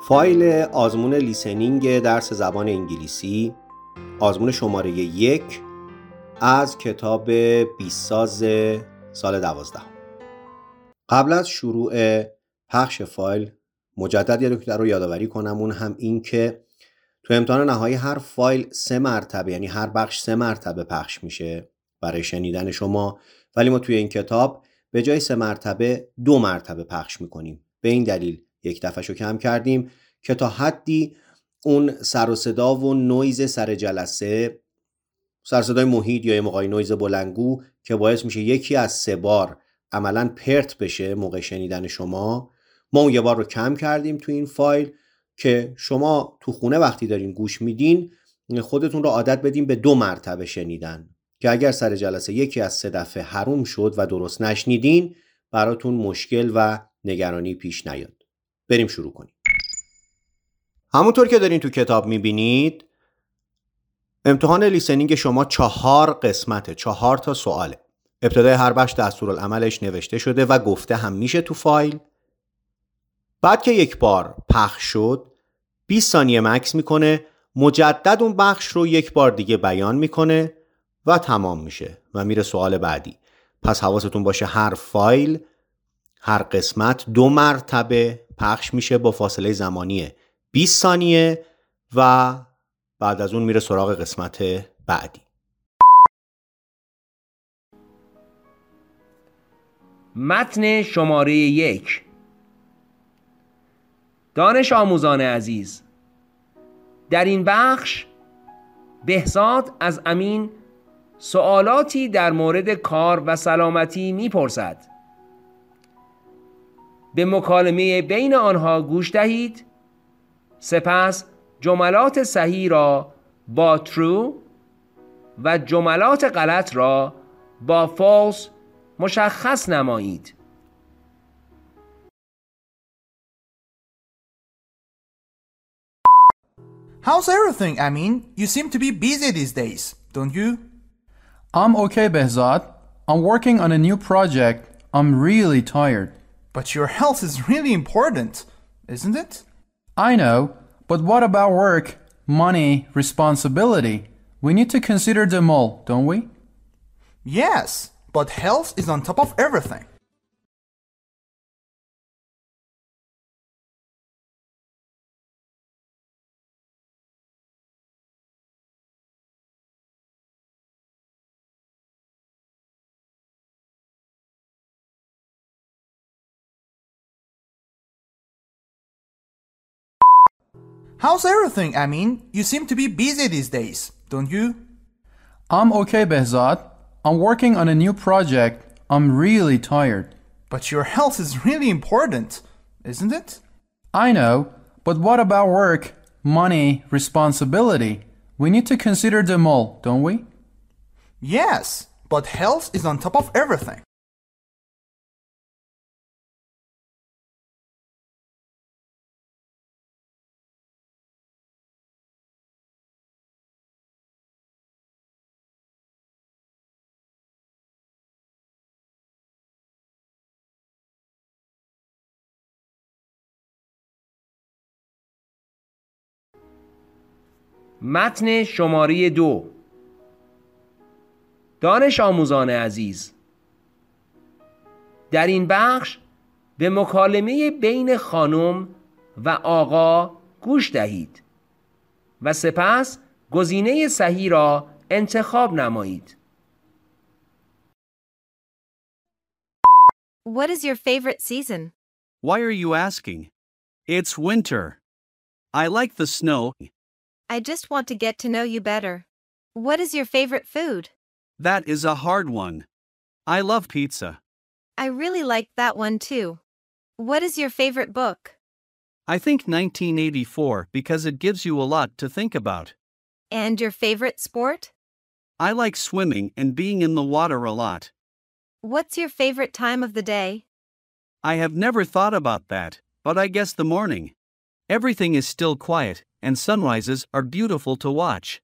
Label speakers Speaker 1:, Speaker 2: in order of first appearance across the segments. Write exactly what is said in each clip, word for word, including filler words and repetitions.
Speaker 1: فایل آزمون لیسنینگ درس زبان انگلیسی، آزمون شماره یک از کتاب بیست ساز سال دوازدهم. قبل از شروع پخش فایل مجدد یه نکته رو یادآوری کنم، اون هم این که تو امتحان نهایی هر فایل سه مرتبه، یعنی هر بخش سه مرتبه پخش میشه برای شنیدن شما، ولی ما توی این کتاب به جای سه مرتبه دو مرتبه پخش میکنیم. به این دلیل یک دفعهشو کم کردیم که تا حدی اون سر و صدا و نویز سر جلسه، سر صدای محیط یا یه موقعی نویز بلندگو که باعث میشه یکی از سه بار عملاً پرت بشه موقع شنیدن شما، ما اون یه بار رو کم کردیم تو این فایل که شما تو خونه وقتی دارین گوش میدین خودتون رو عادت بدین به دو مرتبه شنیدن، که اگر سر جلسه یکی از سه دفعه حروم شد و درست نشنیدین براتون مشکل و نگرانی پیش نیاد. بریم شروع کنیم. همونطور که دارین تو کتاب میبینید امتحان لیسنینگ شما چهار قسمته، چهار تا سواله. ابتدای هر بخش دستورالعملش نوشته شده و گفته هم میشه تو فایل. بعد که یک بار پخش شد بیست ثانیه مکس میکنه، مجدد اون بخش رو یک بار دیگه بیان میکنه و تمام میشه و میره سوال بعدی. پس حواستون باشه هر فایل، هر قسمت دو مرتبه پخش میشه با فاصله زمانی بیست ثانیه و بعد از اون میره سراغ قسمت بعدی.
Speaker 2: متن شماره یک. دانش آموزان عزیز، در این بخش بهزاد از امین سوالاتی در مورد کار و سلامتی میپرسد. به مکالمه بین آنها گوش دهید، سپس جملات صحیح را با true و جملات غلط را با false مشخص نمایید.
Speaker 3: How's everything, Amin? You seem to be busy these days, don't you?
Speaker 4: I'm okay, Behzad. I'm working on a new project. I'm really tired.
Speaker 3: But your health is really important, isn't it?
Speaker 4: I know, but what about work, money, responsibility? We need to consider them all, don't we?
Speaker 3: Yes, but health is on top of everything. How's everything, Amin? You seem to be busy these days, don't you?
Speaker 4: I'm okay, Behzad. I'm working on a new project. I'm really tired.
Speaker 3: But your health is really important, isn't it?
Speaker 4: I know, but what about work, money, responsibility? We need to consider them all, don't we?
Speaker 3: Yes, but health is on top of everything.
Speaker 2: متن شماره دو. دانش آموزان عزیز، در این بخش به مکالمه بین خانم و آقا گوش دهید و سپس گزینه صحیح را انتخاب نمایید.
Speaker 5: What is your favorite season?
Speaker 6: Why are you asking? It's winter. I like the snow.
Speaker 5: I just want to get to know you better. What is your favorite food?
Speaker 6: That is a hard one. I love pizza.
Speaker 5: I really like that one too. What is your favorite book?
Speaker 6: I think nineteen eighty-four because it gives you a lot to think about.
Speaker 5: And your favorite sport?
Speaker 6: I like swimming and being in the water a lot.
Speaker 5: What's your favorite time of the day?
Speaker 6: I have never thought about that, but I guess the morning. Everything is still quiet, and sunrises are beautiful to watch.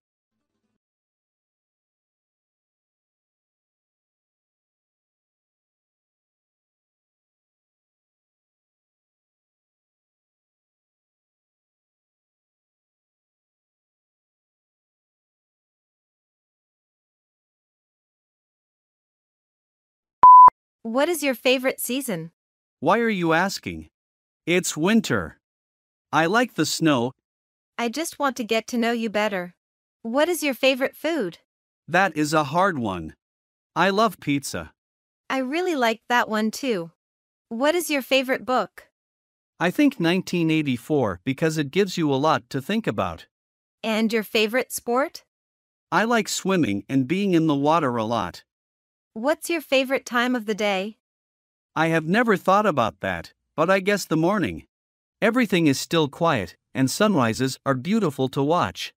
Speaker 5: What is your favorite season?
Speaker 6: Why are you asking? It's winter. I like the snow.
Speaker 5: I just want to get to know you better. What is your favorite food?
Speaker 6: That is a hard one. I love pizza.
Speaker 5: I really liked that one too. What is your favorite book?
Speaker 6: I think nineteen eighty-four because it gives you a lot to think about.
Speaker 5: And your favorite sport?
Speaker 6: I like swimming and being in the water a lot.
Speaker 5: What's your favorite time of the day?
Speaker 6: I have never thought about that, but I guess the morning. Everything is still quiet, and sunrises are beautiful to watch.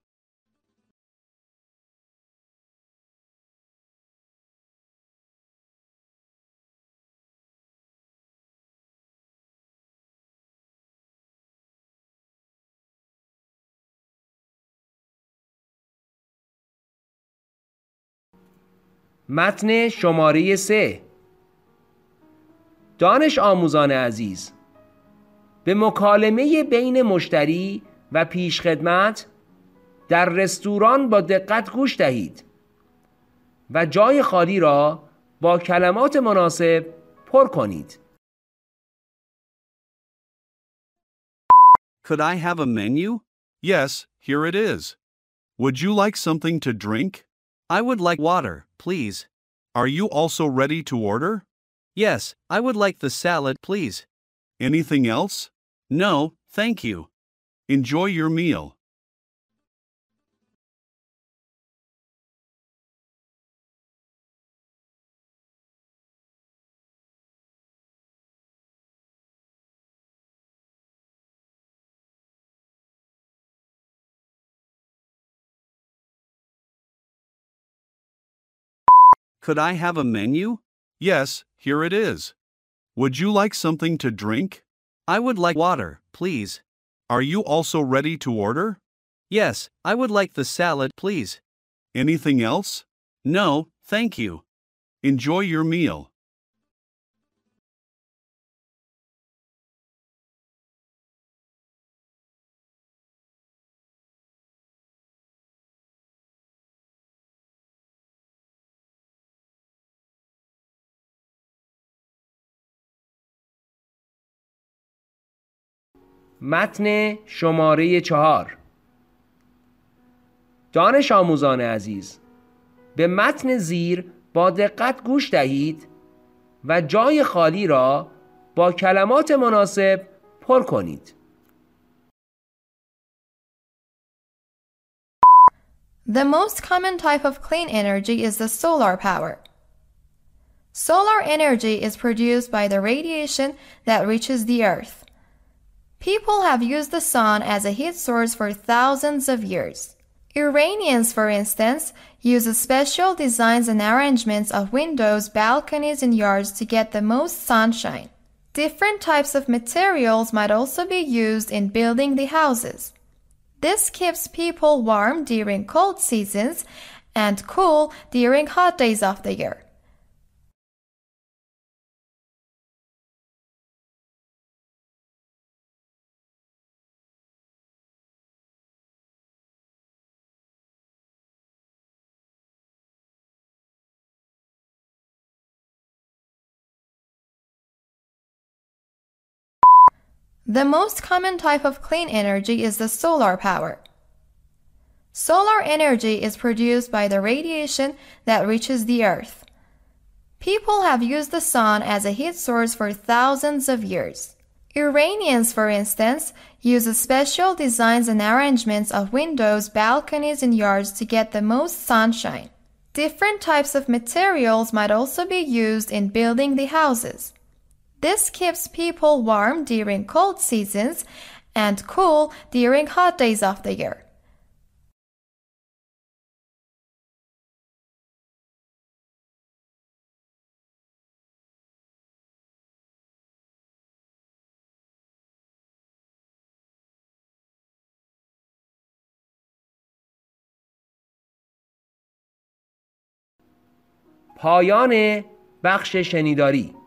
Speaker 2: متن شماره سه. دانش آموزان عزیز، به مکالمه بین مشتری و پیشخدمت در رستوران با دقت گوش دهید و جای خالی را با کلمات مناسب پر کنید.
Speaker 6: Could I have a menu? Yes, here it is. Would you like something to drink? I would like water, please. Are you also ready to order? Yes, I would like the salad, please. Anything else? No, thank you. Enjoy your meal. Could I have a menu? Yes, here it is. Would you like something to drink? I would like water, please. Are you also ready to order? Yes, I would like the salad, please. Anything else? No, thank you. Enjoy your meal.
Speaker 2: متن شماره چهار. دانش آموزان عزیز، به متن زیر با دقت گوش دهید و جای خالی را با کلمات مناسب پر کنید.
Speaker 7: The most common type of clean energy is the solar power. Solar energy is produced by the radiation that reaches the earth. People have used the sun as a heat source for thousands of years. Iranians, for instance, use special designs and arrangements of windows, balconies, and yards to get the most sunshine. Different types of materials might also be used in building the houses. This keeps people warm during cold seasons and cool during hot days of the year. The most common type of clean energy is the solar power. Solar energy is produced by the radiation that reaches the earth. People have used the sun as a heat source for thousands of years. Iranians, for instance, use special designs and arrangements of windows, balconies, and yards to get the most sunshine. Different types of materials might also be used in building the houses. This keeps people warm during cold seasons and cool during hot days of the year.
Speaker 2: پایان بخش شنیداری.